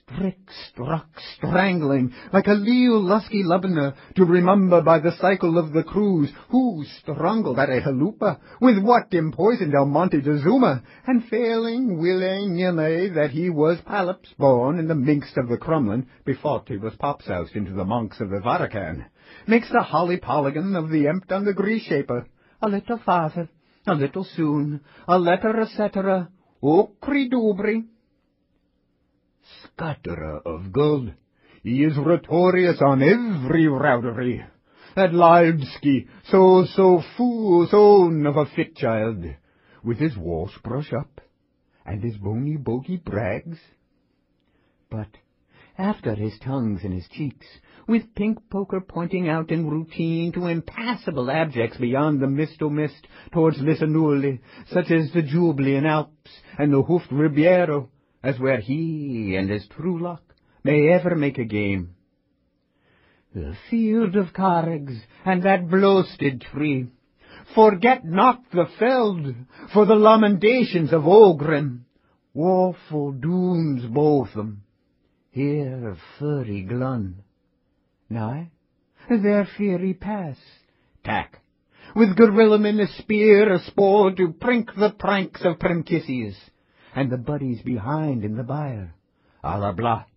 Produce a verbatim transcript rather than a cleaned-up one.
Strick, struck, strangling, like a leal lusky lubner, to remember by the cycle of the cruise, who strangled at a halupa, with what empoisoned El Monte de Zuma, and failing willing nille that he was Palaps born in the midst of the Crumlin, before he was popsoused into the monks of the Vatican, makes the holly polygon of the empt on the grease shaper, a little farther, a little soon, a letter, et cetera, o cridubri. Scatterer of gold, he is notorious on every routery. That Laldsky, so, so fool, son of a fit child, with his wash brush up, and his bony bogey brags. But after his tongues in his cheeks, with pink poker pointing out in routine to impassable abjects beyond the mist o' mist towards Lissanuli, such as the Jubilean Alps and the hoofed Ribeiro, as where he and his true luck may ever make a game. The field of Carrigs and that blowstead tree, forget not the feld, for the lamentations of Ogren, woeful dooms both them. Here furry glun, nigh, their fiery pass, tack, with Gorillam a spear, a spore to prink the pranks of Primkissies, and the buddies behind in the byre, a la blah,